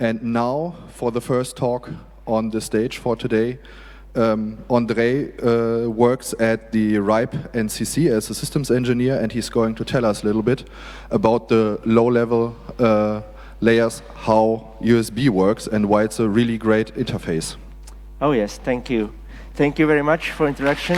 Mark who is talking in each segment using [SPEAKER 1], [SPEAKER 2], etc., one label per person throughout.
[SPEAKER 1] And now, for the first talk on the stage for today, Andrei works at the RIPE NCC as a systems engineer, and he's going to tell us a little bit about the low-level layers, how USB works, and why it's a really great interface.
[SPEAKER 2] Oh yes, thank you. Thank you very much for introduction.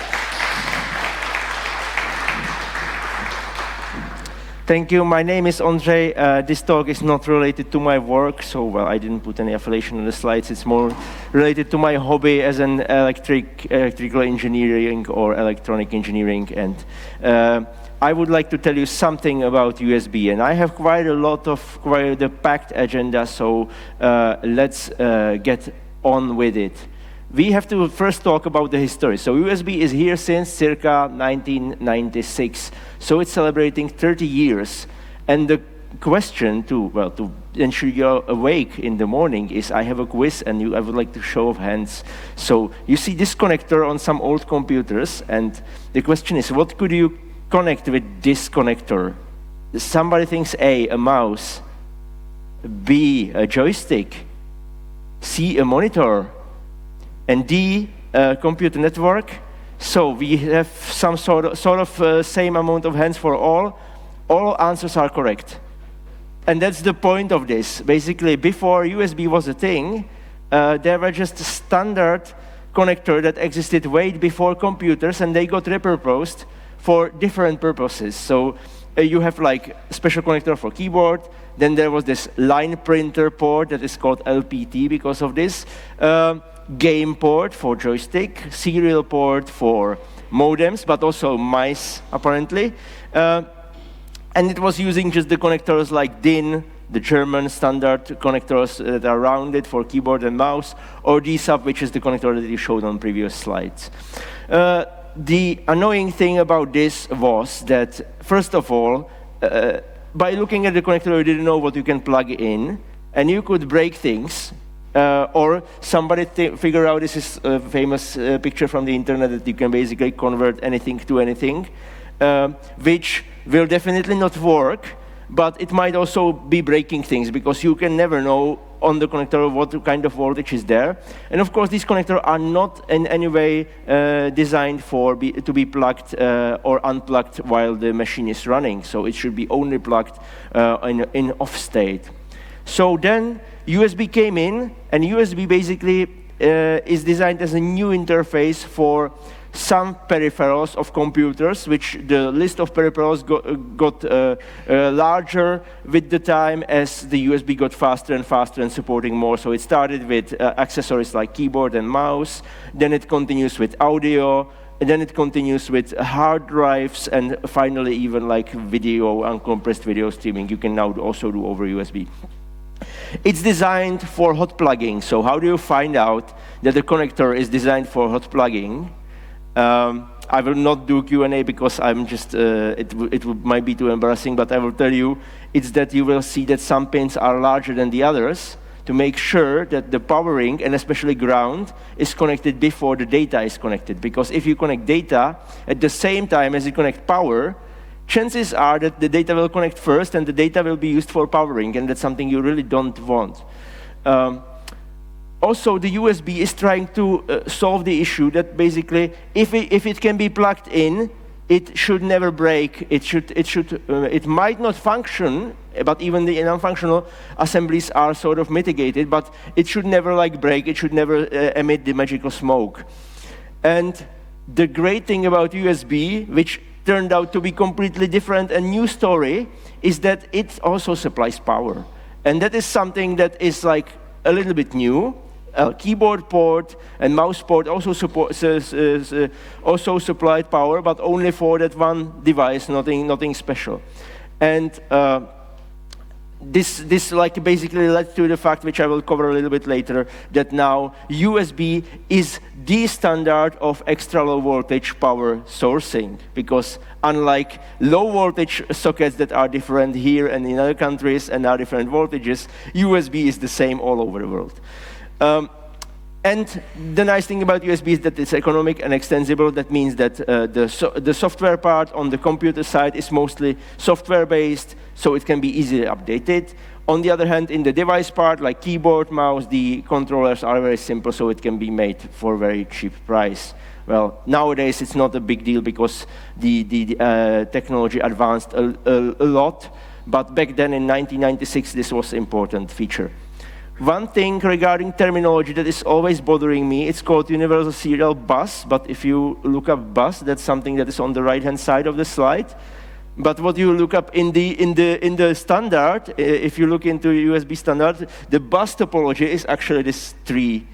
[SPEAKER 2] Thank you. My name is Andrei. This talk is not related to my work, so well, I didn't put any affiliation on the slides. It's more related to my hobby as an electrical engineering or electronic engineering, and I would like to tell you something about USB. And I have quite a packed agenda, so let's get on with it. We have to first talk about the history. So USB is here since circa 1996. So it's celebrating 30 years. And the question to ensure you're awake in the morning is, I have a quiz and I would like to show of hands. So you see this connector on some old computers, and the question is, what could you connect with this connector? Somebody thinks A, a mouse, B, a joystick, C, a monitor, and D, computer network. So we have some sort of same amount of hands for all. All answers are correct. And that's the point of this. Basically, before USB was a thing, there were just standard connector that existed way before computers, and they got repurposed for different purposes. So you have like special connector for keyboard. Then there was this line printer port that is called LPT because of this. Game port for joystick, serial port for modems, but also mice, apparently. And it was using just the connectors like DIN, the German standard connectors that are rounded for keyboard and mouse, or DSUB, which is the connector that you showed on previous slides. The annoying thing about this was that, first of all, by looking at the connector, you didn't know what you can plug in, and you could break things. Or somebody figure out, this is a famous picture from the internet, that you can basically convert anything to anything, which will definitely not work, but it might also be breaking things, because you can never know on the connector what kind of voltage is there. And of course, these connectors are not in any way designed to be plugged or unplugged while the machine is running, so it should be only plugged in off state. So then USB came in, and USB basically is designed as a new interface for some peripherals of computers, which the list of peripherals got larger with the time as the USB got faster and faster and supporting more. So it started with accessories like keyboard and mouse, then it continues with audio, and then it continues with hard drives, and finally even like video, uncompressed video streaming, you can now also do over USB. It's designed for hot plugging. So how do you find out that the connector is designed for hot plugging? I will not do Q&A because I'm just, it might be too embarrassing, but I will tell you, it's that you will see that some pins are larger than the others to make sure that the powering, and especially ground, is connected before the data is connected. Because if you connect data at the same time as you connect power, chances are that the data will connect first, and the data will be used for powering, and that's something you really don't want. Also, the USB is trying to solve the issue that basically, if it can be plugged in, it should never break. It might not function, but even the non-functional assemblies are sort of mitigated, but it should never like break. It should never emit the magical smoke. And the great thing about USB, which turned out to be completely different and new story, is that it also supplies power. And that is something that is like a little bit new. A keyboard port and mouse port also supplied power, but only for that one device, nothing special. And this like basically led to the fact, which I will cover a little bit later, that now USB is the standard of extra low voltage power sourcing, because unlike low voltage sockets that are different here and in other countries and are different voltages, USB is the same all over the world. And the nice thing about USB is that it's economic and extensible. That means that the software part on the computer side is mostly software-based, so it can be easily updated. On the other hand, in the device part, like keyboard, mouse, the controllers are very simple, so it can be made for a very cheap price. Well, nowadays it's not a big deal because the technology advanced a lot, but back then in 1996 this was an important feature. One thing regarding terminology that is always bothering me, it's called Universal Serial Bus, but if you look up bus, that's something that is on the right-hand side of the slide. But what you look up in the standard, if you look into USB standard, the bus topology is actually this tree,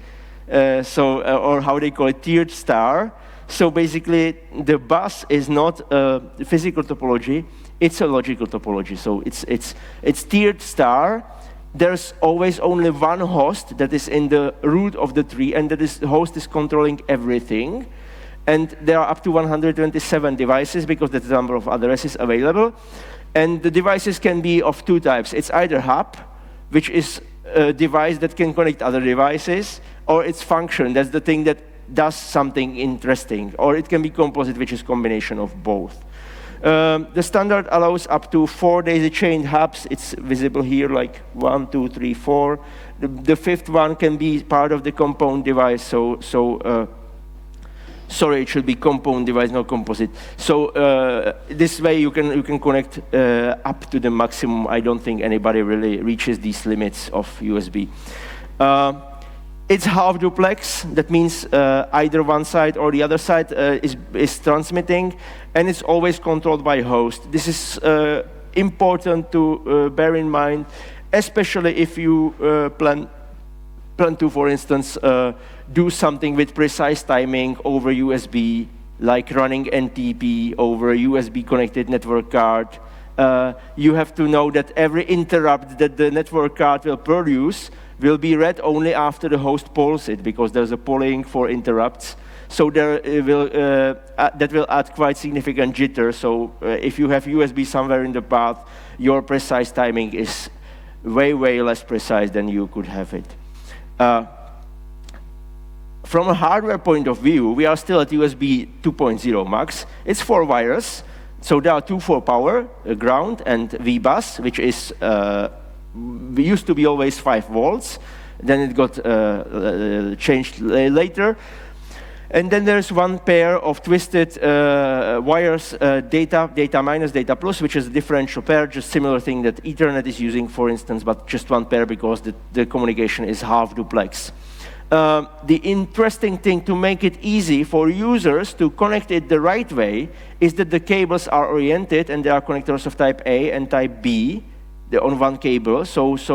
[SPEAKER 2] or how they call it, tiered star. So basically, the bus is not a physical topology; it's a logical topology. So it's tiered star. There's always only one host that is in the root of the tree, and the host is controlling everything. And there are up to 127 devices because that's the number of addresses available. And the devices can be of two types. It's either hub, which is a device that can connect other devices, or it's function, that's the thing that does something interesting. Or it can be composite, which is a combination of both. The standard allows up to 4 daisy-chained hubs. It's visible here, like 1, 2, 3, 4. The fifth one can be part of the compound device, sorry, it should be compound device, not composite. So this way you can connect up to the maximum. I don't think anybody really reaches these limits of USB. It's half duplex. That means either one side or the other side is transmitting, and it's always controlled by host. This is important to bear in mind, especially if you plan to, for instance, do something with precise timing over USB, like running NTP over a USB-connected network card. You have to know that every interrupt that the network card will produce will be read only after the host polls it, because there's a polling for interrupts. So that will add quite significant jitter. So if you have USB somewhere in the path, your precise timing is way, way less precise than you could have it. From a hardware point of view, we are still at USB 2.0 max. It's 4 wires. So there are 2 for power, ground, and VBus, which is used to be always 5 volts. Then it got changed later. And then there's one pair of twisted wires, data minus, data plus, which is a differential pair, just similar thing that Ethernet is using, for instance, but just one pair because the communication is half duplex. The interesting thing to make it easy for users to connect it the right way is that the cables are oriented, and there are connectors of type A and type B. They're on one cable,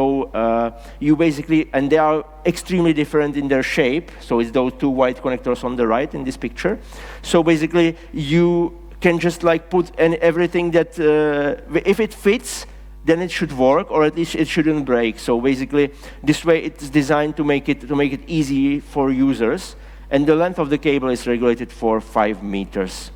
[SPEAKER 2] so you basically, and they are extremely different in their shape. So it's those 2 white connectors on the right in this picture. So basically, you can just like put everything that, if it fits, then it should work, or at least it shouldn't break. So basically, this way it's designed to make it easy for users, and the length of the cable is regulated for 5 meters.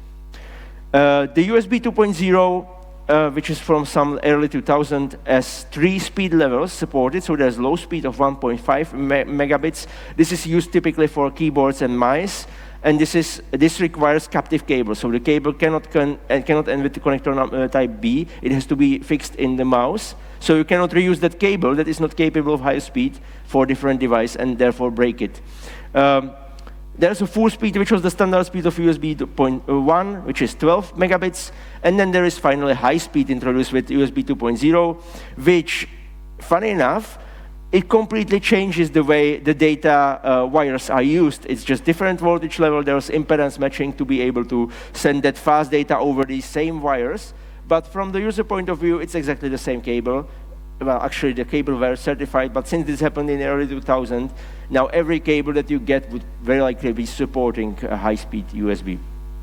[SPEAKER 2] The USB 2.0. Which is from some early 2000, has 3 speed levels supported. So there's low speed of 1.5 megabits. This is used typically for keyboards and mice, and this requires captive cable. So the cable cannot end with the connector type B. It has to be fixed in the mouse. So you cannot reuse that cable that is not capable of high speed for different device and therefore break it. There's a full speed, which was the standard speed of USB 2.1, which is 12 megabits. And then there is finally high speed introduced with USB 2.0, which, funny enough, it completely changes the way the data wires are used. It's just different voltage level. There's impedance matching to be able to send that fast data over these same wires. But from the user point of view, it's exactly the same cable. Well, actually, the cable were certified, but since this happened in early 2000, now every cable that you get would very likely be supporting high-speed USB.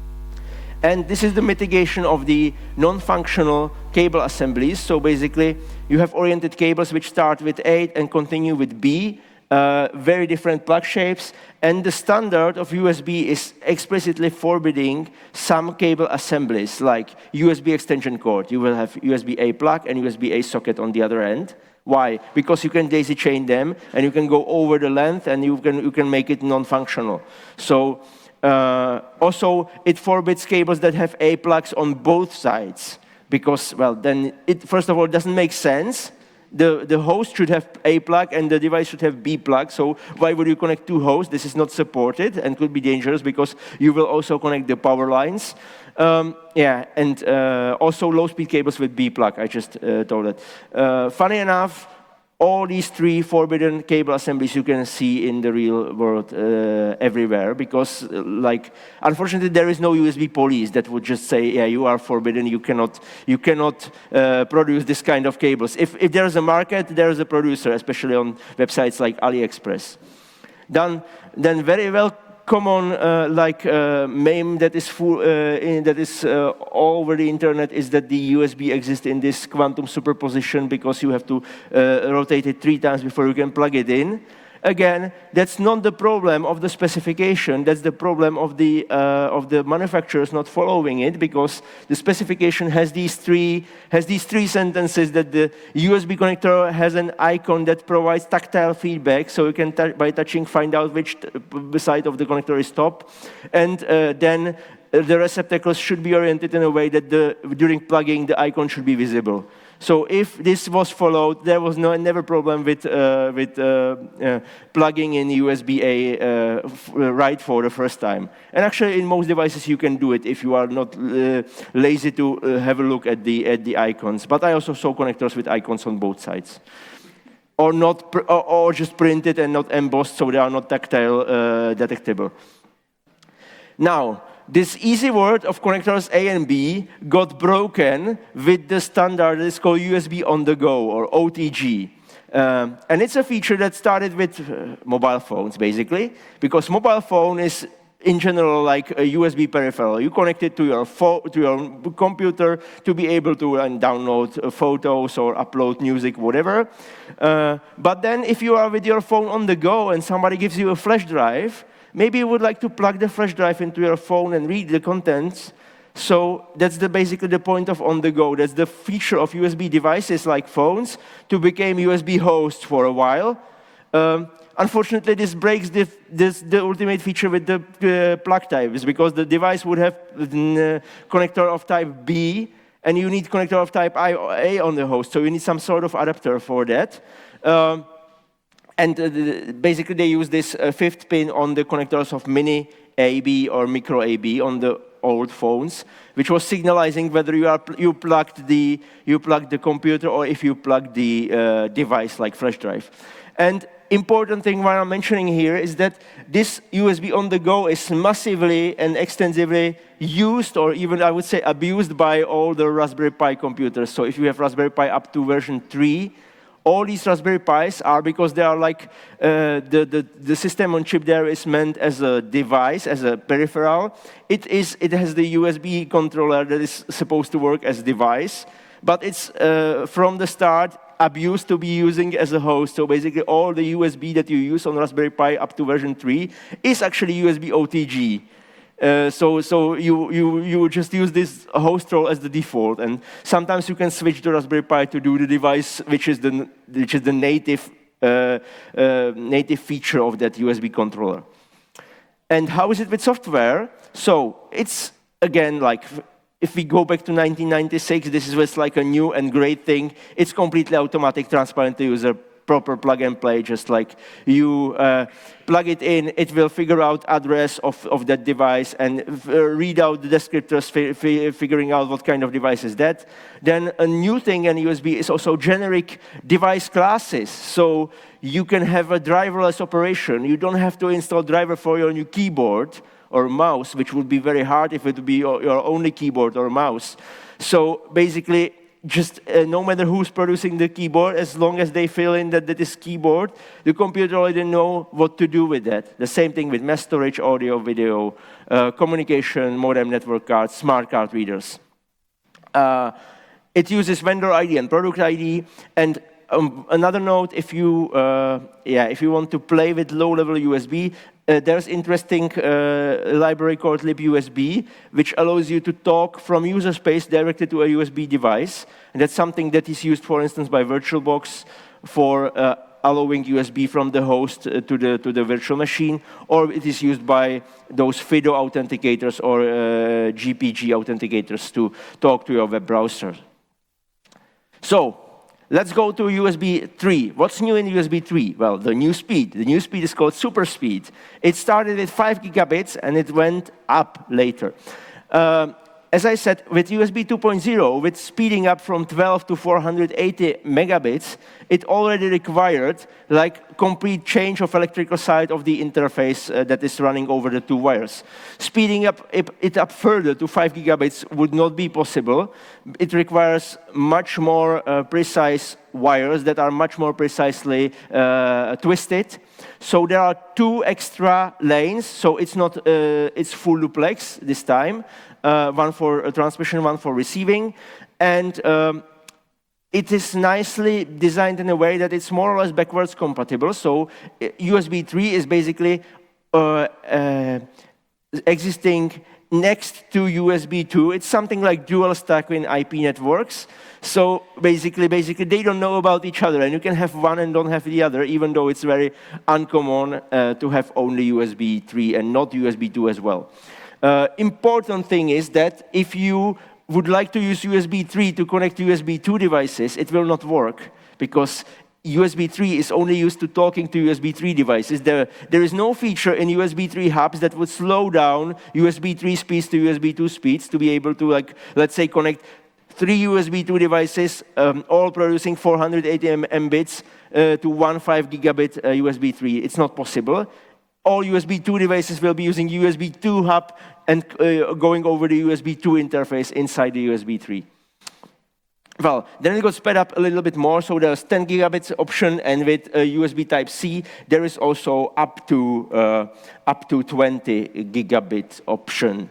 [SPEAKER 2] And this is the mitigation of the non-functional cable assemblies. So basically, you have oriented cables which start with A and continue with B, very different plug shapes, and the standard of USB is explicitly forbidding some cable assemblies, like USB extension cord. You will have USB-A plug and USB-A socket on the other end. Why? Because you can daisy chain them, and you can go over the length, and you can make it non-functional. So also, it forbids cables that have A plugs on both sides, because, well, then it, first of all, doesn't make sense. the host should have A plug and the device should have B plug. So why would you connect two hosts? This is not supported and could be dangerous because you will also connect the power lines. And also low-speed cables with B plug, I just told it. Funny enough, all these three forbidden cable assemblies you can see in the real world everywhere, because unfortunately there is no USB police that would just say, yeah, you are forbidden, you cannot produce this kind of cables. If there is a market, there is a producer, especially on websites like AliExpress. Then very well common meme that is all over the internet is that the USB exists in this quantum superposition because you have to rotate it 3 times before you can plug it in. Again, that's not the problem of the specification. That's the problem of the manufacturers not following it, because the specification has these three sentences that the USB connector has an icon that provides tactile feedback, so you can by touching find out which side of the connector is top, and then the receptacles should be oriented in a way that during plugging the icon should be visible. So if this was followed, there was never problem with plugging in USB-A right for the first time. And actually, in most devices, you can do it if you are not lazy to have a look at the icons. But I also saw connectors with icons on both sides, or not, or just printed and not embossed, so they are not tactile detectable. Now, this easy word of connectors A and B got broken with the standard that is called USB on the go, or OTG. And it's a feature that started with mobile phones, basically, because mobile phone is, in general, like a USB peripheral. You connect it to your computer to be able to download photos or upload music, whatever. But then if you are with your phone on the go and somebody gives you a flash drive, maybe you would like to plug the flash drive into your phone and read the contents. So that's basically the point of on the go. That's the feature of USB devices like phones to become USB hosts for a while. Unfortunately, this breaks the ultimate feature with the plug types, because the device would have a connector of type B, and you need connector of type A on the host. So you need some sort of adapter for that. And basically, they use this 5th pin on the connectors of mini AB or micro AB on the old phones, which was signalizing whether you plugged the computer or if you plugged the device like flash drive. And important thing why I'm mentioning here is that this USB on the go is massively and extensively used, or even I would say abused, by all the Raspberry Pi computers. So if you have Raspberry Pi up to version 3, all these Raspberry Pis are, because they are like, the system on chip there is meant as a device, as a peripheral. It has the USB controller that is supposed to work as a device, but it's from the start abused to be using as a host. So basically all the USB that you use on Raspberry Pi up to version 3 is actually USB OTG. So you just use this host role as the default, and sometimes you can switch to Raspberry Pi to do the device, which is the native native feature of that USB controller. And how is it with software? So it's again like, if we go back to 1996, this was like a new and great thing. It's completely automatic, transparent to user, proper plug and play, just like you plug it in, it will figure out address of that device and read out the descriptors, figuring out what kind of device is that. Then a new thing in USB is also generic device classes. So you can have a driverless operation. You don't have to install driver for your new keyboard or mouse, which would be very hard if it would be your only keyboard or mouse. So basically, just no matter who's producing the keyboard, as long as they fill in that is keyboard, the computer already know what to do with that. The same thing with mass storage, audio, video, communication, modem, network cards, smart card readers. It uses vendor ID and product ID. And another note, if you want to play with low-level USB, there's interesting library called libUSB, which allows you to talk from user space directly to a USB device. And that's something that is used, for instance, by VirtualBox for allowing USB from the host to the virtual machine, or it is used by those FIDO authenticators or GPG authenticators to talk to your web browser. So let's go to USB 3. What's new in USB 3? Well, the new speed. The new speed is called super speed. It started at 5 gigabits, and it went up later. As I said, with USB 2.0, with speeding up from 12 to 480 megabits, it already required like complete change of electrical side of the interface that is running over the two wires. Speeding up it up further to 5 gigabits would not be possible. It requires much more precise wires that are much more precisely twisted. So there are 2 extra lanes, so it's not it's full duplex this time. One for transmission, one for receiving, and it is nicely designed in a way that it's more or less backwards compatible. So USB 3 is basically existing next to USB 2. It's something like dual stack in IP networks. So basically they don't know about each other, and you can have one and don't have the other, even though it's very uncommon to have only USB 3 and not USB 2 as well. Important thing is that if you would like to use USB 3 to connect USB 2 devices, it will not work, because USB 3 is only used to talking to USB 3 devices. There is no feature in USB 3 hubs that would slow down USB 3 speeds to USB 2 speeds to be able to, like, let's say, connect 3 USB 2 devices, all producing 480 Mbits to one 5 gigabit USB 3. It's not possible. All USB 2 devices will be using USB 2 hub and going over the USB 2 interface inside the USB 3. Well, then it got sped up a little bit more, so there's 10 gigabits option, and with USB Type-C, there is also up to 20 gigabit option.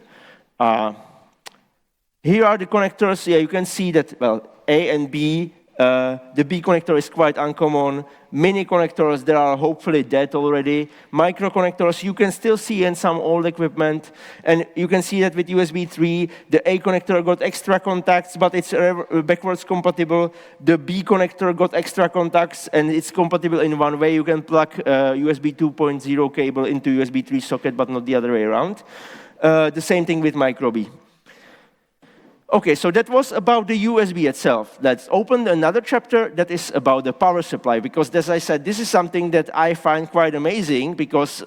[SPEAKER 2] Here are the connectors. Yeah, you can see that, well, A and B. The B connector is quite uncommon. Mini connectors, they are hopefully dead already. Micro connectors, you can still see in some old equipment. And you can see that with USB 3, the A connector got extra contacts, but it's backwards compatible. The B connector got extra contacts, and it's compatible in one way. You can plug USB 2.0 cable into USB 3 socket, but not the other way around. The same thing with Micro B. Okay, so that was about the USB itself. Let's open another chapter that is about the power supply, because as I said, this is something that I find quite amazing, because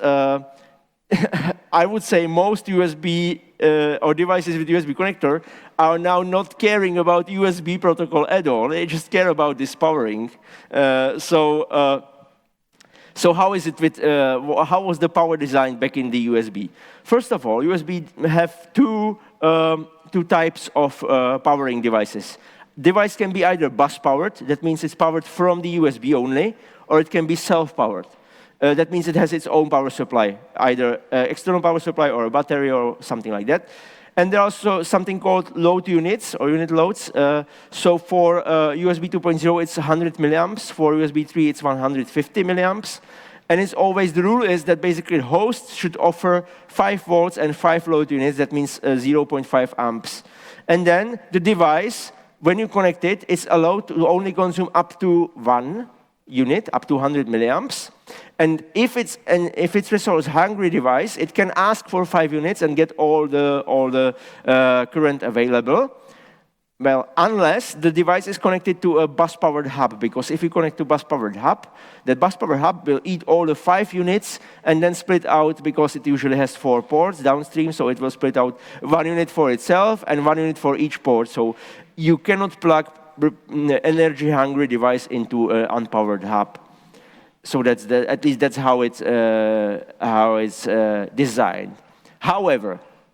[SPEAKER 2] I would say most USB or devices with USB connector are now not caring about USB protocol at all. They just care about this powering. So how is it with, how was the power designed back in the USB? First of all, USB have two types of powering devices. Device can be either bus-powered, that means it's powered from the USB only, or it can be self-powered. That means it has its own power supply, either external power supply or a battery or something like that. And there are also something called load units or unit loads. So for USB 2.0, it's 100 milliamps. For USB 3, it's 150 milliamps. And it's always, the rule is that basically hosts should offer 5 volts and 5 load units. That means 0.5 amps. And then the device, when you connect it, it's allowed to only consume up to 1 unit, up to 100 milliamps. And if it's a resource-hungry device, it can ask for 5 units and get all the current available. Well, unless the device is connected to a bus-powered hub, because if you connect to bus-powered hub, that bus-powered hub will eat all the 5 units and then split out, because it usually has 4 ports downstream, so it will split out 1 unit for itself and 1 unit for each port. So you cannot plug energy-hungry device into an unpowered hub. So that's at least that's how it's designed. However,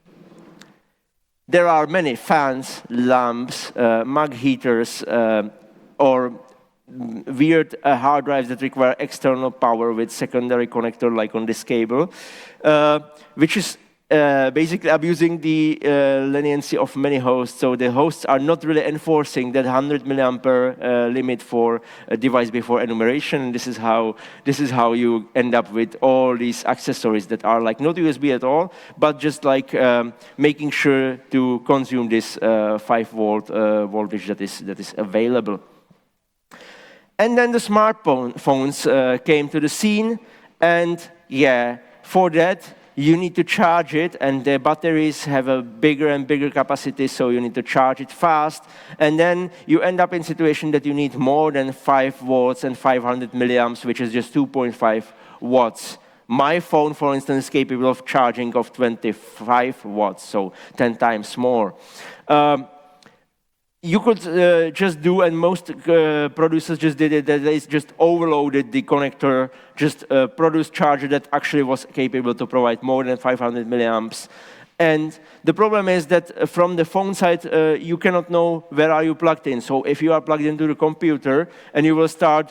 [SPEAKER 2] there are many fans, lamps, mug heaters, or weird hard drives that require external power with secondary connector, like on this cable, which is basically abusing the leniency of many hosts. So the hosts are not really enforcing that 100 milliampere limit for a device before enumeration. This is how you end up with all these accessories that are like not USB at all, but just like making sure to consume this 5 volt voltage that is available. And then the smartphones came to the scene, and yeah, for that, you need to charge it, and the batteries have a bigger and bigger capacity, so you need to charge it fast. And then you end up in a situation that you need more than 5 volts and 500 milliamps, which is just 2.5 watts. My phone, for instance, is capable of charging of 25 watts, so 10 times more. You could just do, and most producers just did it, that they just overloaded the connector, just produced charger that actually was capable to provide more than 500 milliamps. And the problem is that from the phone side, you cannot know where are you plugged in. So if you are plugged into the computer and you will start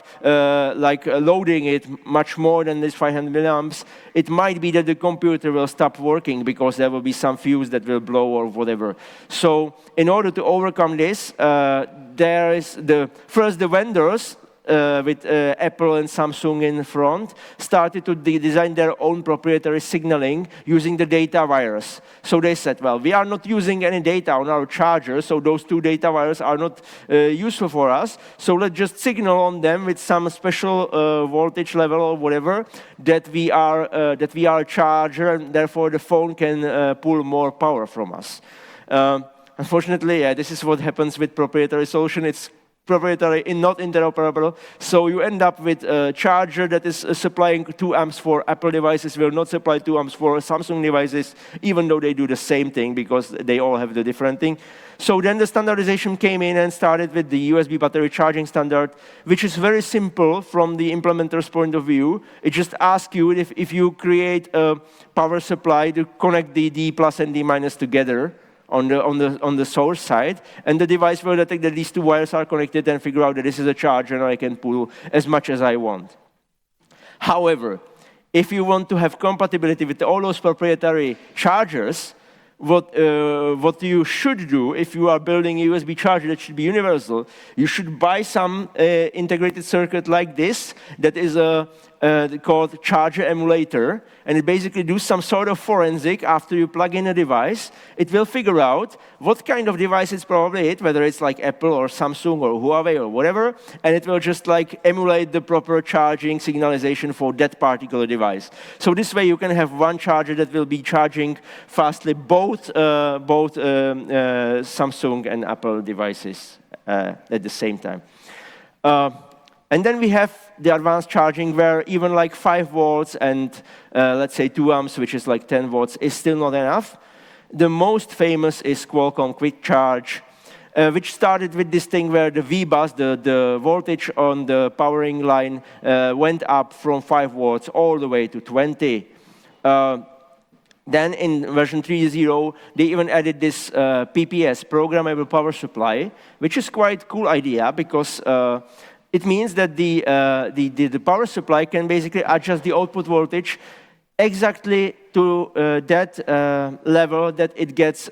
[SPEAKER 2] loading it much more than this 500 milliamps, it might be that the computer will stop working because there will be some fuse that will blow or whatever. So in order to overcome this, there is the vendors, with Apple and Samsung in front, started to design their own proprietary signaling using the data virus. So they said, well, we are not using any data on our charger, so those 2 data viruses are not useful for us. So let's just signal on them with some special voltage level or whatever that we are a charger, and therefore the phone can pull more power from us. Unfortunately, this is what happens with proprietary solution. It's proprietary and not interoperable. So you end up with a charger that is supplying 2 amps for Apple devices, will not supply 2 amps for Samsung devices, even though they do the same thing because they all have the different thing. So then the standardization came in and started with the USB battery charging standard, which is very simple from the implementer's point of view. It just asks you if you create a power supply to connect the D plus and D minus together on the source side, and the device will detect that these 2 wires are connected and figure out that this is a charger and I can pull as much as I want. However, if you want to have compatibility with all those proprietary chargers, what you should do if you are building a USB charger that should be universal, you should buy some integrated circuit like this that is called charger emulator, and it basically does some sort of forensic after you plug in a device. It will figure out what kind of device it's probably it, whether it's like Apple or Samsung or Huawei or whatever, and it will just like emulate the proper charging signalization for that particular device. So this way you can have one charger that will be charging fastly both Samsung and Apple devices at the same time. And then we have the advanced charging where even like 5 volts and let's say 2 amps, which is like 10 volts, is still not enough. The most famous is Qualcomm Quick Charge, which started with this thing where the V-bus, the voltage on the powering line, went up from 5 volts all the way to 20. Then in version 3.0, they even added this PPS, Programmable Power Supply, which is quite a cool idea because it means that the power supply can basically adjust the output voltage exactly to that level that it gets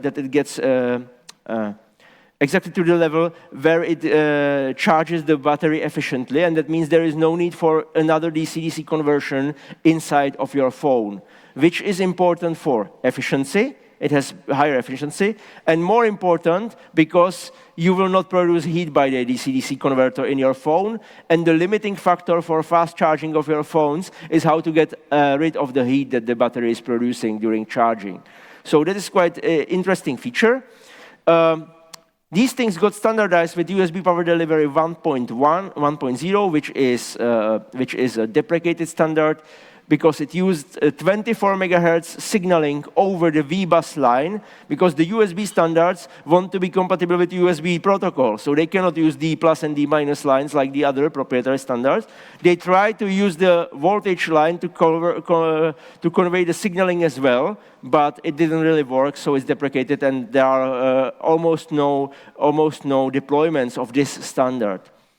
[SPEAKER 2] exactly to the level where it charges the battery efficiently, and that means there is no need for another DC-DC conversion inside of your phone, which is important for efficiency. It has higher efficiency, and more important, because you will not produce heat by the DC-DC converter in your phone, and the limiting factor for fast charging of your phones is how to get rid of the heat that the battery is producing during charging. So that is quite an interesting feature. These things got standardized with USB Power Delivery 1.0, which is a deprecated standard, because it used 24 megahertz signaling over the V-bus line, because the USB standards want to be compatible with USB protocol, so they cannot use D plus and D minus lines like the other proprietary standards. They try to use the voltage line to convey the signaling as well, but it didn't really work, so it's deprecated, and there are almost no deployments of this standard.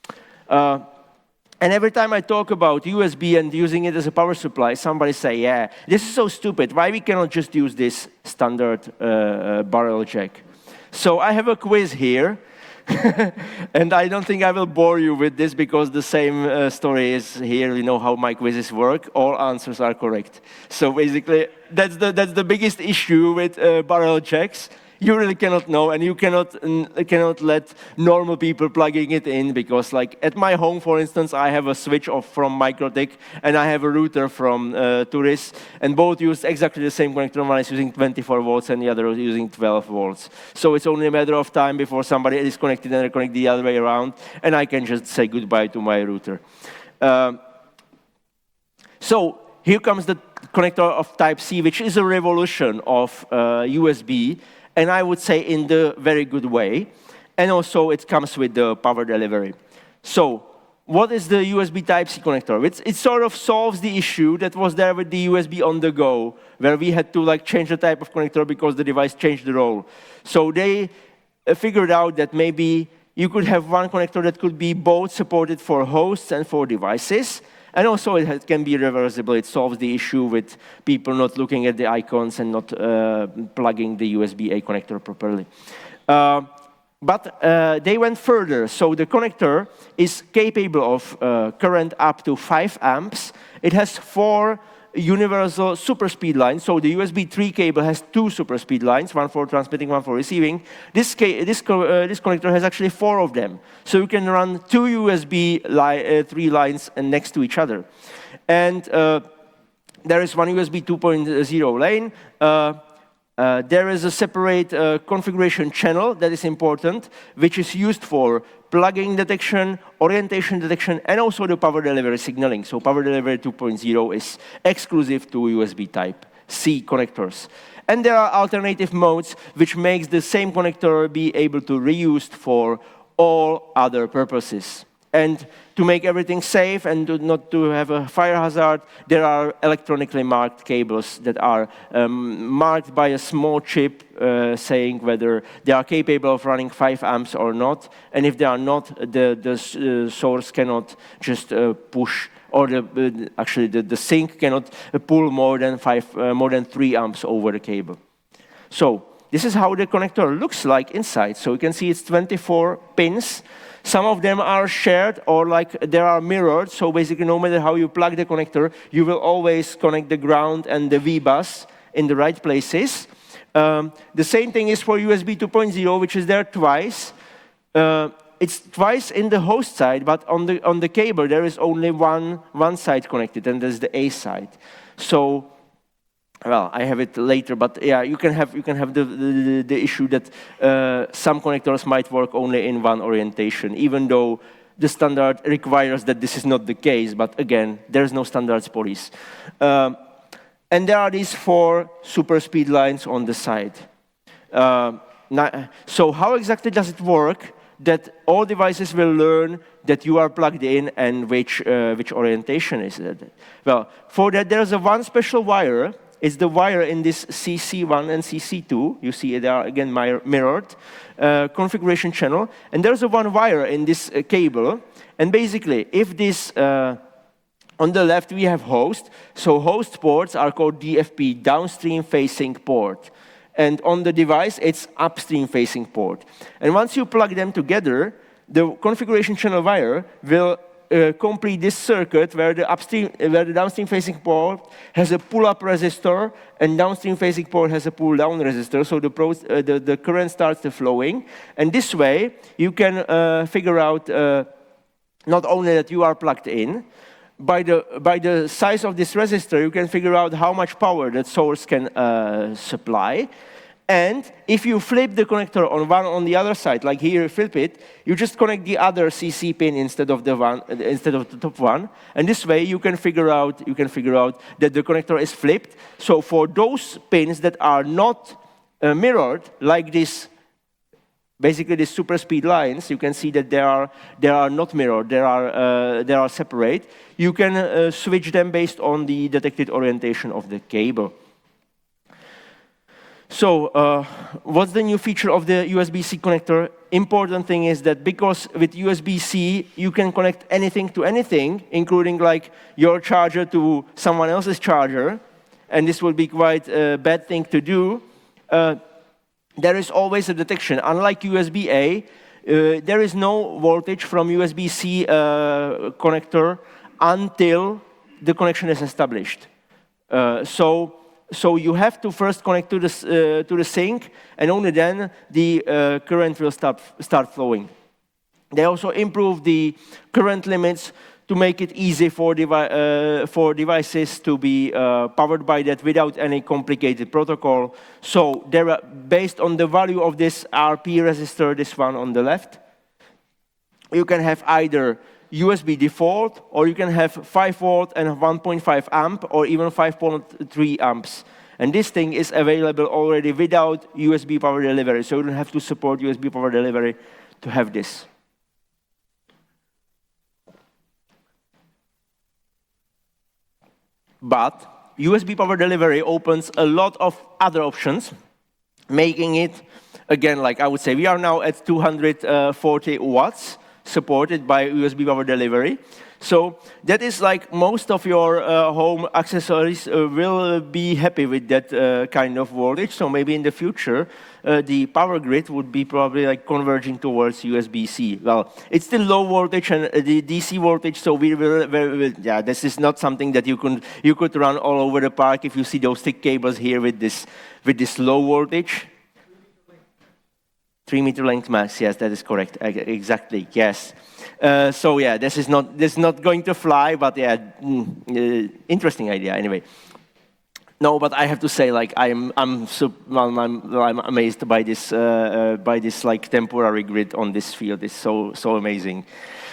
[SPEAKER 2] And every time I talk about USB and using it as a power supply, somebody say, yeah, this is so stupid. Why we cannot just use this standard barrel jack? So I have a quiz here. And I don't think I will bore you with this because the same story is here. You know how my quizzes work. All answers are correct. So basically, that's the biggest issue with barrel jacks. you really cannot know, and you cannot let normal people plugging it in, because like at my home, for instance, I have a switch off from MikroTik, and I have a router from Turris, and both use exactly the same connector. One is using 24 volts, and the other is using 12 volts. So it's only a matter of time before somebody is connected and reconnect the other way around, and I can just say goodbye to my router. So here comes the connector of Type-C, which is a revolution of USB, and I would say in the very good way. And also it comes with the power delivery. So what is the USB Type-C connector? It sort of solves the issue that was there with the USB on the go, where we had to like change the type of connector because the device changed the role. So they figured out that maybe you could have one connector that could be both supported for hosts and for devices. And also it can be reversible. It solves the issue with people not looking at the icons and not plugging the USB-A connector properly. But they went further. So the connector is capable of current up to 5 amps. It has 4 universal super speed lines. So the USB 3 cable has 2 super speed lines, one for transmitting, one for receiving. This connector has actually 4 of them. So you can run 2 USB 3 lines next to each other. And there is one USB 2.0 lane. There is a separate configuration channel that is important, which is used for plugging detection, orientation detection, and also the power delivery signaling. So power delivery 2.0 is exclusive to USB Type-C connectors. And there are alternative modes which makes the same connector be able to be reused for all other purposes. And to make everything safe and not to have a fire hazard, there are electronically marked cables that are marked by a small chip saying whether they are capable of running 5 amps or not. And if they are not, the source cannot just push, or actually the sink cannot pull more than 3 amps over the cable. So this is how the connector looks like inside. So you can see it's 24 pins. Some of them are shared, or like they are mirrored. So basically, no matter how you plug the connector, you will always connect the ground and the V-bus in the right places. The same thing is for USB 2.0, which is there twice. It's twice in the host side, but on the cable there is only one side connected, and there's the A side. So, well, I have it later, but yeah, you can have the issue that some connectors might work only in one orientation, even though the standard requires that this is not the case. But again, there's no standards police. And there are these 4 super speed lines on the side. So how exactly does it work that all devices will learn that you are plugged in and which orientation is it? Well, for that there's one special wire. It's the wire in this CC1 and CC2. You see they are again mirrored configuration channel. And there's one wire in this cable. And basically, if this, on the left we have host. So host ports are called DFP, downstream facing port. And on the device, it's upstream facing port. And once you plug them together, the configuration channel wire will complete this circuit where the downstream facing port has a pull-up resistor and downstream facing port has a pull-down resistor. So the current starts the flowing, and this way you can figure out not only that you are plugged in. By the size of this resistor, you can figure out how much power that source can supply. And if you flip the connector on the other side, like here, flip it, you just connect the other CC pin instead of the top one, and this way you can figure out that the connector is flipped. So for those pins that are not mirrored, like this, basically these super speed lines, you can see that they are not mirrored. They are separate. You can switch them based on the detected orientation of the cable. So what's the new feature of the USB-C connector? Important thing is that because with USB-C, you can connect anything to anything, including like your charger to someone else's charger, and this would be quite a bad thing to do. There is always a detection. Unlike USB-A, there is no voltage from USB-C connector until the connection is established. So you have to first connect to the sink, and only then the current will start flowing. They also improved the current limits to make it easy for devices to be powered by that without any complicated protocol. So based on the value of this RP resistor, this one on the left, you can have either USB default, or you can have 5 volt and 1.5 amp, or even 5.3 amps. And this thing is available already without USB power delivery, so you don't have to support USB power delivery to have this. But USB power delivery opens a lot of other options, making it, again, like I would say, we are now at 240 watts, supported by USB power delivery. So that is like most of your home accessories will be happy with that kind of voltage. So maybe in the future, the power grid would be probably like converging towards USB-C. Well, it's still low voltage and the DC voltage, so yeah, this is not something that you could run all over the park if you see those thick cables here with this low voltage. 3-meter length max, yes, that is correct, exactly, yes. So yeah, this is not going to fly, but yeah, interesting idea anyway. No, but I have to say, like I'm amazed by this like temporary grid on this field. It's so amazing.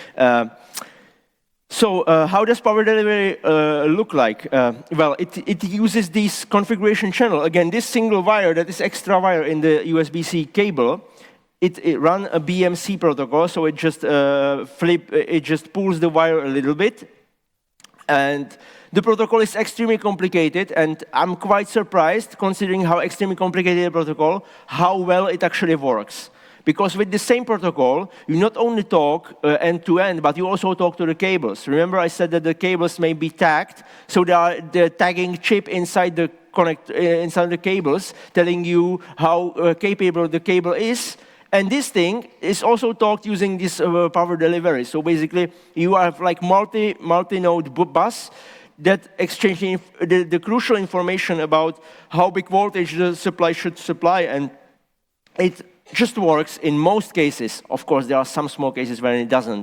[SPEAKER 2] So how does power delivery look like? Well, it uses this configuration channel. Again, this single wire, that is extra wire in the USB-C cable, it runs a BMC protocol, so it just pulls the wire a little bit. And the protocol is extremely complicated, and I'm quite surprised, considering how extremely complicated the protocol, how well it actually works. Because with the same protocol, you not only talk end-to-end, but you also talk to the cables. Remember I said that the cables may be tagged, so there are the tagging chip inside the cables, telling you how capable the cable is. And this thing is also talked using this power delivery. So basically, you have like multi-node bus that exchange the crucial information about how big voltage the supply should supply, and it just works in most cases. Of course, there are some small cases where it doesn't.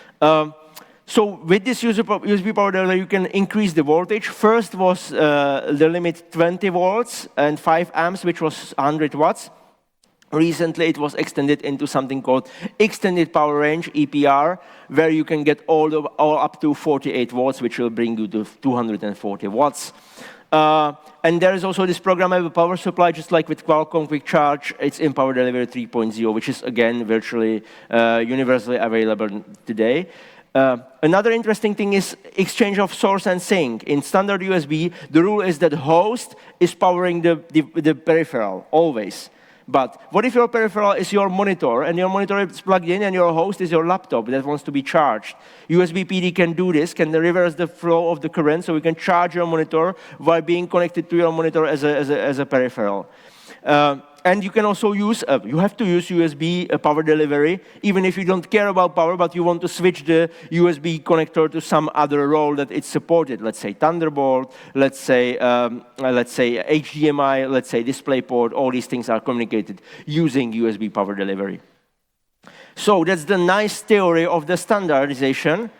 [SPEAKER 2] So with this USB power delivery, you can increase the voltage. First was the limit 20 volts and 5 amps, which was 100 watts. Recently, it was extended into something called Extended Power Range, EPR, where you can get all up to 48 watts, which will bring you to 240 watts. And there is also this programmable power supply, just like with Qualcomm Quick Charge. It's in Power Delivery 3.0, which is, again, virtually universally available today. Another interesting thing is exchange of source and sink. In standard USB, the rule is that host is powering the peripheral, always. But what if your peripheral is your monitor, and your monitor is plugged in, and your host is your laptop that wants to be charged? USB PD can do this, can reverse the flow of the current, so we can charge your monitor while being connected to your monitor as a peripheral. And you can also use, you have to use USB power delivery, even if you don't care about power, but you want to switch the USB connector to some other role that it's supported. Let's say Thunderbolt, let's say HDMI, let's say DisplayPort. All these things are communicated using USB power delivery. So that's the nice theory of the standardization.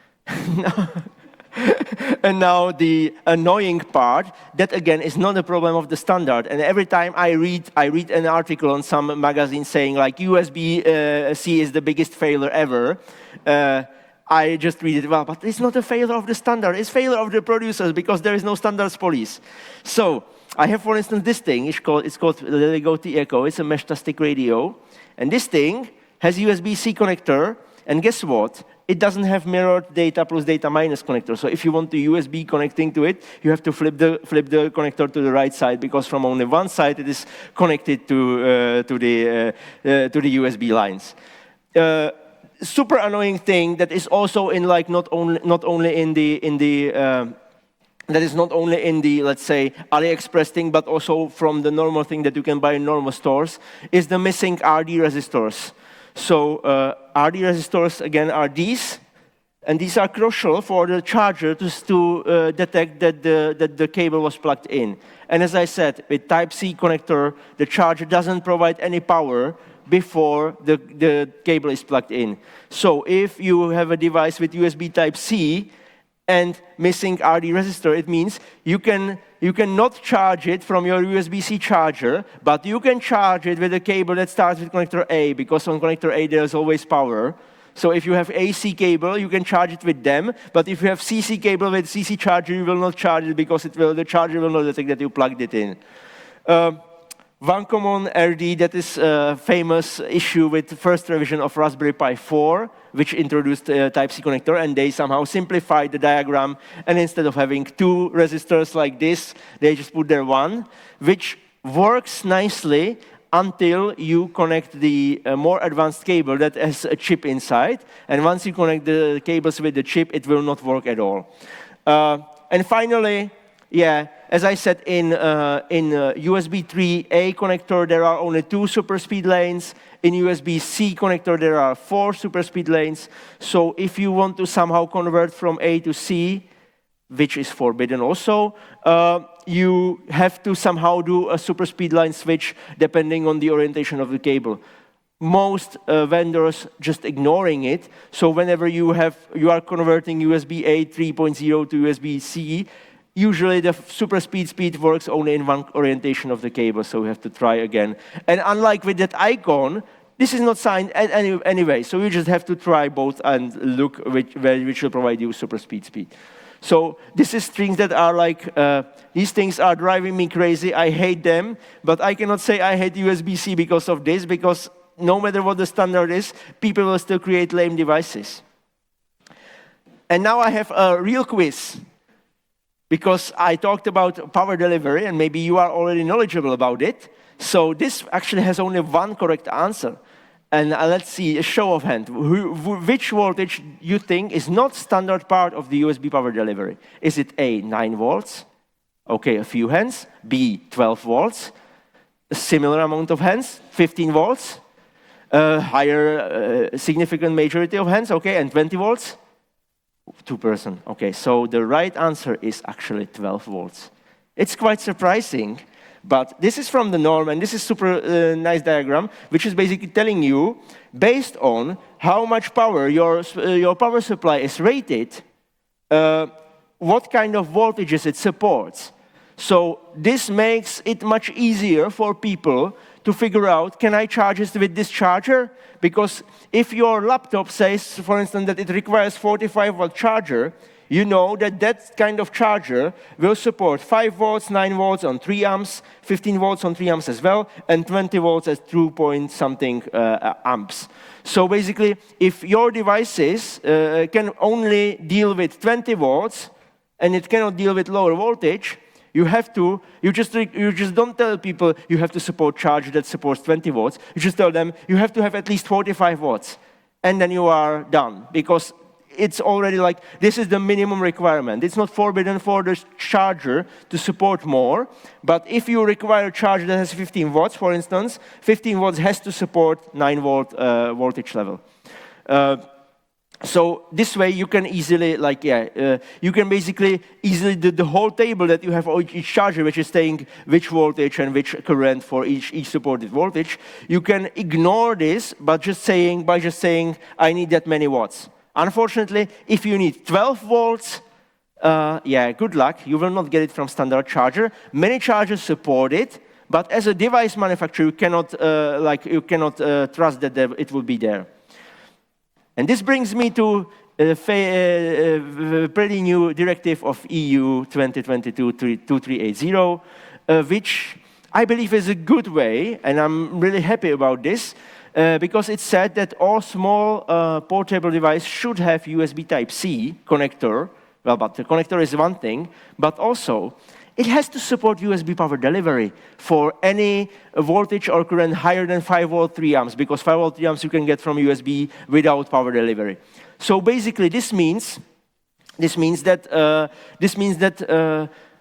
[SPEAKER 2] And now the annoying part, that again is not a problem of the standard. And every time I read an article on some magazine saying like USB-C is the biggest failure ever, I just read it, well, but it's not a failure of the standard, it's failure of the producers because there is no standards police. So I have, for instance, this thing, it's called the Lego T-Echo, it's a Meshtastic radio. And this thing has USB-C connector, and guess what? It doesn't have mirrored data plus data minus connector. So if you want the USB connecting to it, you have to flip the connector to the right side, because from only one side it is connected to the USB lines. Super annoying thing that is also in like not only in the let's say AliExpress thing, but also from the normal thing that you can buy in normal stores, is the missing RD resistors. So RD resistors, again, are these. And these are crucial for the charger to detect that the cable was plugged in. And as I said, with Type-C connector, the charger doesn't provide any power before the cable is plugged in. So if you have a device with USB Type-C and missing RD resistor, it means you cannot charge it from your USB-C charger, but you can charge it with a cable that starts with connector A, because on connector A there's always power. So if you have AC cable, you can charge it with them, but if you have CC cable with CC charger, you will not charge it because the charger will not detect that you plugged it in. One common RD that is a famous issue with the first revision of Raspberry Pi 4, which introduced a Type-C connector, and they somehow simplified the diagram, and instead of having 2 resistors like this, they just put there 1, which works nicely until you connect the more advanced cable that has a chip inside. And once you connect the cables with the chip, it will not work at all. And finally, yeah, as I said, in USB 3A connector, there are only 2 super speed lanes. In USB-C connector, there are 4 super speed lanes. So if you want to somehow convert from A to C, which is forbidden also, you have to somehow do a super speed line switch depending on the orientation of the cable. Most vendors just ignoring it. So whenever you are converting USB-A 3.0 to USB-C, usually the super speed works only in one orientation of the cable, so you have to try again. And unlike with that icon, this is not signed anyway, so you just have to try both and look which will provide you super speed. So this is things that are like, these things are driving me crazy. I hate them, but I cannot say I hate USB-C because of this, because no matter what the standard is, people will still create lame devices. And now I have a real quiz, because I talked about power delivery, and maybe you are already knowledgeable about it. So this actually has only 1 correct answer. And let's see, a show of hand. Which voltage you think is not standard part of the USB power delivery? Is it A, 9 volts? Okay, a few hands. B, 12 volts. A similar amount of hands, 15 volts. Higher, significant majority of hands, okay, and 20 volts? 2%. Okay, so the right answer is actually 12 volts. It's quite surprising. But this is from the norm, and this is super nice diagram, which is basically telling you, based on how much power your power supply is rated, what kind of voltages it supports. So this makes it much easier for people to figure out, can I charge this with this charger? Because if your laptop says, for instance, that it requires 45-watt charger, you know that that kind of charger will support 5 volts, 9 volts on 3 amps, 15 volts on 3 amps as well, and 20 volts at 2-point-something amps. So basically, if your devices can only deal with 20 volts, and it cannot deal with lower voltage, you just don't tell people you have to support charger that supports 20 volts. You just tell them you have to have at least 45 watts, and then you are done, because it's already like, this is the minimum requirement. It's not forbidden for the charger to support more, but if you require a charger that has 15 watts, for instance, 15 watts has to support 9 volt voltage level. So this way you can easily, you can basically easily do the whole table that you have for each charger, which is saying which voltage and which current for each supported voltage. You can ignore this by just saying, I need that many watts. Unfortunately, if you need 12 volts, good luck. You will not get it from standard charger. Many chargers support it, but as a device manufacturer, you cannot trust that it will be there. And this brings me to a pretty new directive of EU 2022-2380, which I believe is a good way, and I'm really happy about this, because it said that all small portable devices should have USB Type-C connector. Well, but the connector is one thing, but also it has to support USB power delivery for any voltage or current higher than 5 volt 3 amps, because 5 volt 3 amps you can get from USB without power delivery. So basically, this means that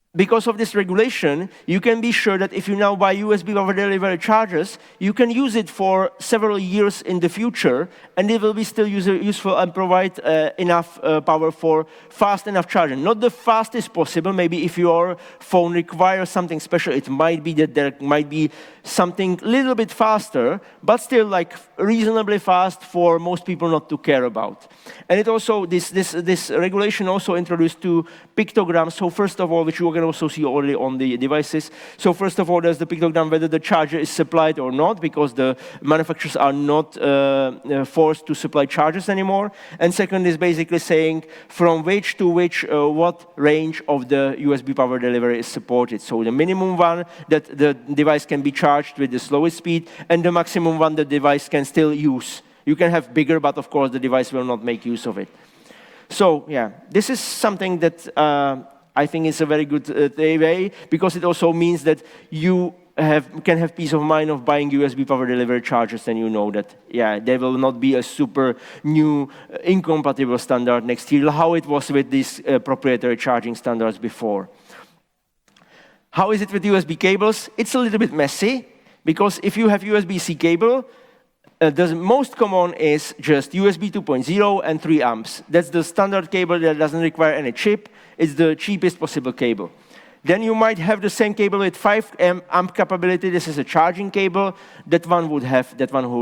[SPEAKER 2] because of this regulation, you can be sure that if you now buy USB power delivery chargers, you can use it for several years in the future, and it will be still useful and provide enough power for fast enough charging. Not the fastest possible. Maybe if your phone requires something special, it might be that there might be something a little bit faster, but still like reasonably fast for most people not to care about. And it also, this regulation also introduced two pictograms. So first of all, which you can also see already on the devices. So first of all, there's the pictogram whether the charger is supplied or not, because the manufacturers are not forced to supply chargers anymore. And second is basically saying from which to which, what range of the USB power delivery is supported. So the minimum one that the device can be charged with the slowest speed, and the maximum one the device can still use. You can have bigger, but of course the device will not make use of it. So yeah, this is something that I think is a very good way, because it also means that you can have peace of mind of buying USB power delivery chargers, and you know that, yeah, there will not be a super new incompatible standard next year, how it was with these proprietary charging standards before. How is it with USB cables? It's a little bit messy, because if you have USB-C cable, the most common is just USB 2.0 and 3 amps. That's the standard cable that doesn't require any chip. It's the cheapest possible cable. Then you might have the same cable with 5 amp capability. This is a charging cable. That one would have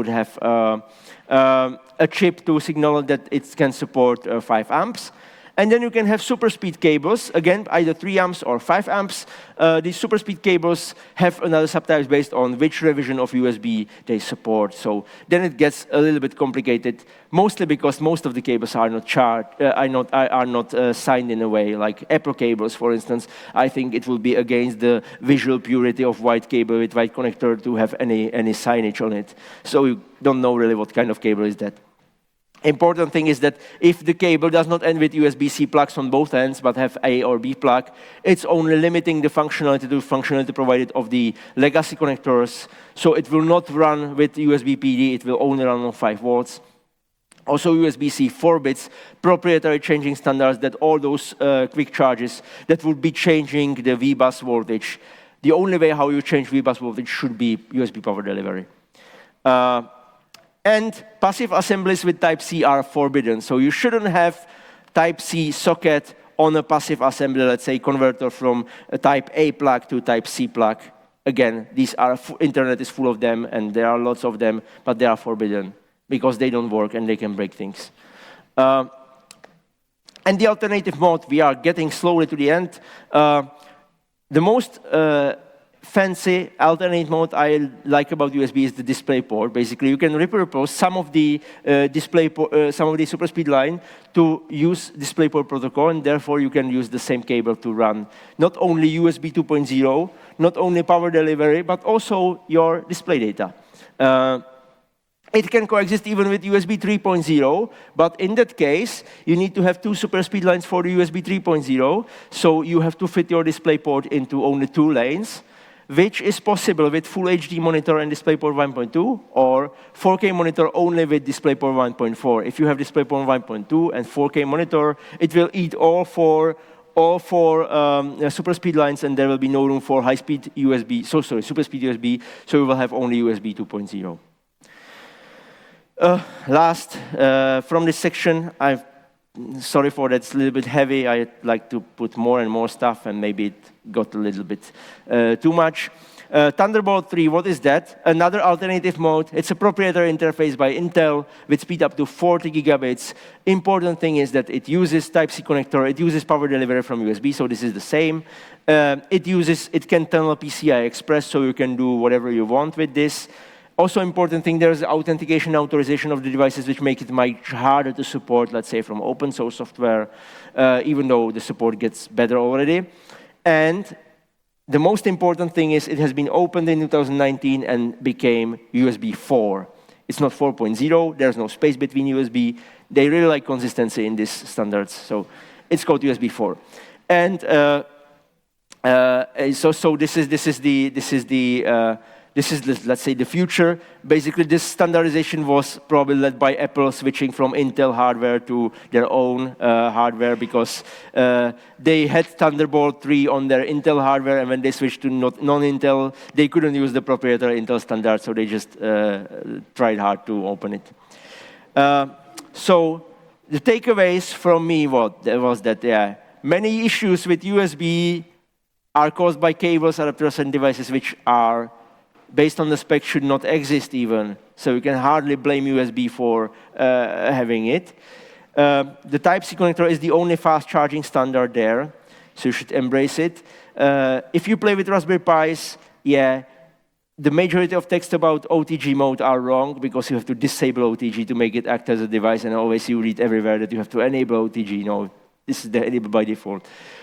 [SPEAKER 2] a chip to signal that it can support 5 amps. And then you can have super speed cables, again, either 3 amps or 5 amps. These super speed cables have another subtypes based on which revision of USB they support. So then it gets a little bit complicated, mostly because most of the cables are not signed in a way, like Apple cables, for instance. I think it will be against the visual purity of white cable with white connector to have any signage on it. So you don't know really what kind of cable is that. Important thing is that if the cable does not end with USB-C plugs on both ends, but have A or B plug, it's only limiting the functionality provided of the legacy connectors. So it will not run with USB PD, it will only run on 5 volts. Also USB-C 4 bits, proprietary changing standards, that all those quick charges that would be changing the V-bus voltage. The only way how you change V-bus voltage should be USB power delivery. And passive assemblies with Type-C are forbidden. So you shouldn't have Type-C socket on a passive assembly, let's say converter from a Type-A plug to Type-C plug. Again, these are, internet is full of them, and there are lots of them, but they are forbidden because they don't work and they can break things. And the alternative mode, we are getting slowly to the end. The most fancy alternate mode I like about USB is the DisplayPort. Basically, you can repurpose some of the some of the super speed line to use DisplayPort protocol, and therefore you can use the same cable to run not only USB 2.0, not only power delivery, but also your display data. It can coexist even with USB 3.0, but in that case, you need to have 2 super speed lines for the USB 3.0, so you have to fit your DisplayPort into only 2 lanes, which is possible with Full HD monitor and DisplayPort 1.2, or 4K monitor only with DisplayPort 1.4. If you have DisplayPort 1.2 and 4K monitor, it will eat all four super speed lines, and there will be no room for high-speed USB. Super speed USB. So we will have only USB 2.0. Last, from this section, sorry for that, it's a little bit heavy. I'd like to put more and more stuff, and maybe it got a little bit too much. Thunderbolt 3, what is that? Another alternative mode. It's a proprietary interface by Intel with speed up to 40 gigabits. Important thing is that it uses Type-C connector. It uses power delivery from USB, so this is the same. It can tunnel PCI Express, so you can do whatever you want with this. Also important thing, there's authentication and authorization of the devices, which make it much harder to support, let's say, from open source software, even though the support gets better already. And the most important thing is it has been opened in 2019 and became USB 4. It's not 4.0, there's no space between USB. They really like consistency in these standards, so it's called USB 4. And so this is this is, let's say, the future. Basically, this standardization was probably led by Apple switching from Intel hardware to their own hardware because they had Thunderbolt 3 on their Intel hardware, and when they switched to non-Intel, they couldn't use the proprietary Intel standard, so they just tried hard to open it. So the takeaways from me was that many issues with USB are caused by cables, adapters, and devices which are based on the spec should not exist even. So you can hardly blame USB for having it. The Type-C connector is the only fast charging standard there, so you should embrace it. If you play with Raspberry Pis, the majority of text about OTG mode are wrong because you have to disable OTG to make it act as a device, and always you read everywhere that you have to enable OTG. No, this is enabled by default.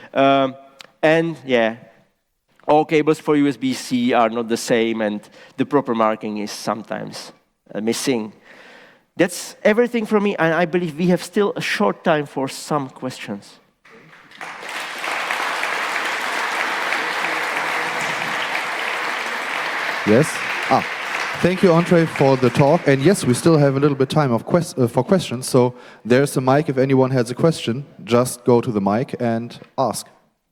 [SPEAKER 2] All cables for USB-C are not the same, and the proper marking is sometimes missing. That's everything from me, and I believe we have still a short time for some questions.
[SPEAKER 1] Yes? Thank you, Andre, for the talk. And yes, we still have a little bit time for questions. So there's a mic. If anyone has a question, just go to the mic and ask.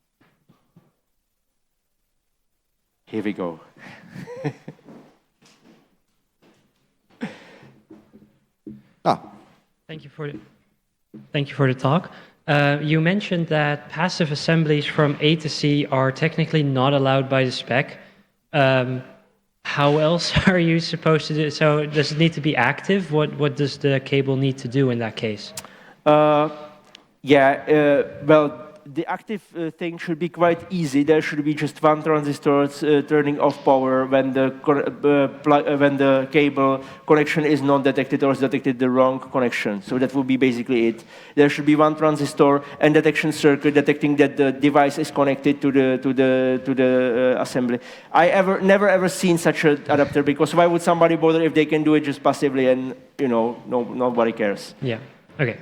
[SPEAKER 2] Here we go.
[SPEAKER 3] Thank you for the talk. You mentioned that passive assemblies from A to C are technically not allowed by the spec. How else are you supposed to do it? So does it need to be active? What does the cable need to do in that case?
[SPEAKER 2] Well, the active thing should be quite easy. There should be just one transistor turning off power when the cable connection is not detected or is detected the wrong connection. So that would be basically it. There should be one transistor and detection circuit detecting that the device is connected to the assembly. Never ever seen such an adapter because why would somebody bother if they can do it just passively and nobody cares?
[SPEAKER 3] Yeah. Okay.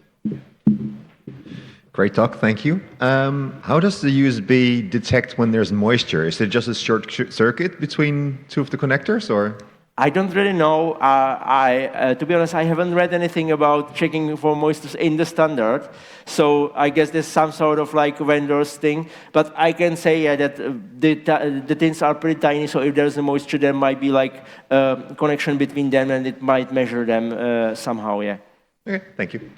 [SPEAKER 4] Great talk, thank you. How does the USB detect when there's moisture? Is it just a short circuit between two of the connectors, or?
[SPEAKER 2] I don't really know. To be honest, I haven't read anything about checking for moisture in the standard. So I guess there's some sort of like vendor's thing. But I can say that the things are pretty tiny. So if there's a moisture, there might be like a connection between them, and it might measure them somehow. Yeah.
[SPEAKER 4] Okay, thank you.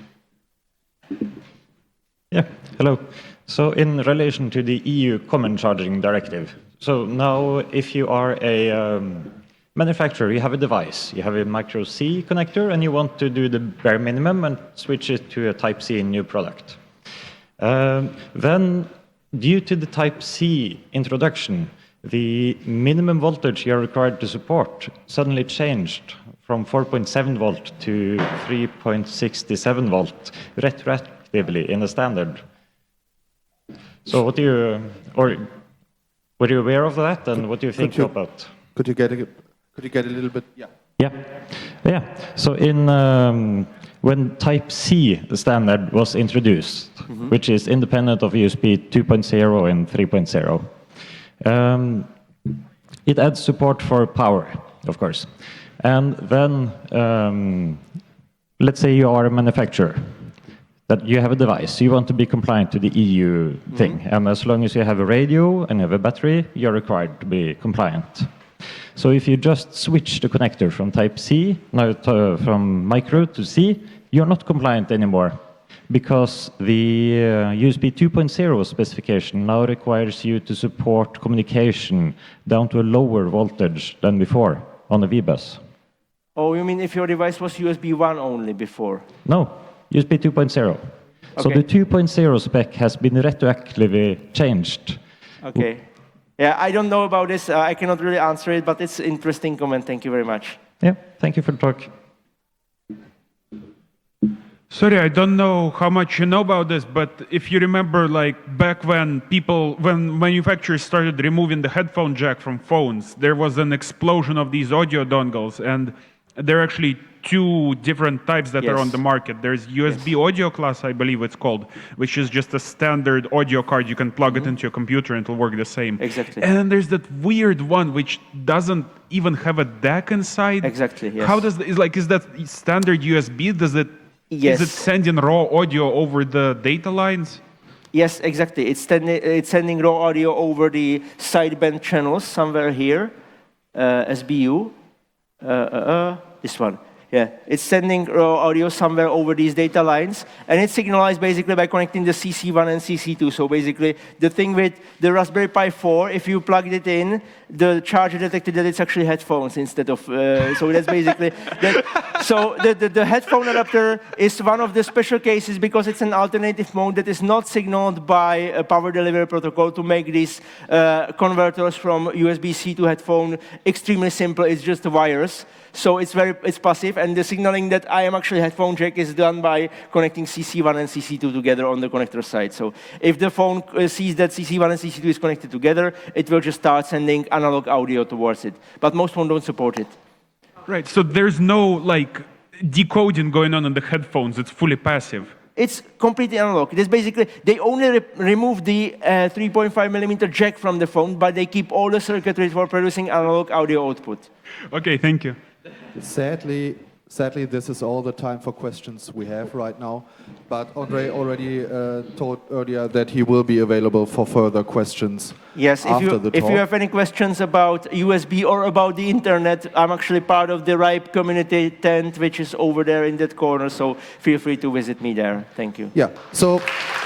[SPEAKER 5] Yeah, hello. So in relation to the EU Common Charging Directive, so now if you are a manufacturer, you have a device, you have a micro C connector, and you want to do the bare minimum and switch it to a Type-C new product. Then, due to the Type-C introduction, the minimum voltage you're required to support suddenly changed from 4.7 volt to 3.67 volt retroactively in the standard. So what do you, or were you aware of that, and what do you think about?
[SPEAKER 1] Could you get a little bit?
[SPEAKER 5] Yeah. So in when Type-C standard was introduced, which is independent of USB 2.0 and 3.0, it adds support for power, of course. And then, let's say you are a manufacturer, that you have a device, you want to be compliant to the EU thing, and as long as you have a radio and you have a battery, you're required to be compliant. So if you just switch the connector from Type-C, from micro to C, you're not compliant anymore, because the USB 2.0 specification now requires you to support communication down to a lower voltage than before on a V-bus.
[SPEAKER 2] Oh, you mean if your device was USB 1 only before?
[SPEAKER 5] No, USB 2.0.
[SPEAKER 2] Okay.
[SPEAKER 5] So the 2.0 spec has been retroactively changed.
[SPEAKER 2] Okay. Yeah, I don't know about this. I cannot really answer it, but it's an interesting comment. Thank you very much.
[SPEAKER 5] Yeah, thank you for the talk.
[SPEAKER 6] Sorry, I don't know how much you know about this, but if you remember, like back when manufacturers started removing the headphone jack from phones, there was an explosion of these audio dongles, and There are actually two different types that are on
[SPEAKER 2] Yes.
[SPEAKER 6] the market. There's USB audio class, I believe it's called, which is just a standard audio card. You can plug it into your computer and it'll work the same.
[SPEAKER 2] Exactly.
[SPEAKER 6] And then there's that weird one which doesn't even have a DAC inside.
[SPEAKER 2] Exactly, yes.
[SPEAKER 6] How does is that standard USB?
[SPEAKER 2] Yes.
[SPEAKER 6] Is it sending raw audio over the data lines?
[SPEAKER 2] Yes, exactly. It's sending raw audio over the sideband channels somewhere here, SBU. This one. Yeah, it's sending raw audio somewhere over these data lines, and it's signalized basically by connecting the CC1 and CC2. So basically, the thing with the Raspberry Pi 4, if you plugged it in, the charger detected that it's actually headphones instead of. So that's basically that. So the headphone adapter is one of the special cases because it's an alternative mode that is not signaled by a power delivery protocol to make these converters from USB-C to headphone extremely simple. It's just the wires. So it's passive, and the signaling that I am actually headphone jack is done by connecting CC1 and CC2 together on the connector side. So if the phone sees that CC1 and CC2 is connected together, it will just start sending analog audio towards it. But most phones don't support it.
[SPEAKER 6] Right. So there's no decoding going on in the headphones. It's fully passive.
[SPEAKER 2] It's completely analog. It is basically, they only remove the 3.5 millimeter jack from the phone, but they keep all the circuitry for producing analog audio output.
[SPEAKER 6] Okay, thank you.
[SPEAKER 1] Sadly, this is all the time for questions we have right now. But Andre already told earlier that he will be available for further questions.
[SPEAKER 2] Yes,
[SPEAKER 1] after the talk.
[SPEAKER 2] if you have any questions about USB or about the internet, I'm actually part of the RIPE community tent, which is over there in that corner. So feel free to visit me there. Thank you.
[SPEAKER 1] Yeah. So.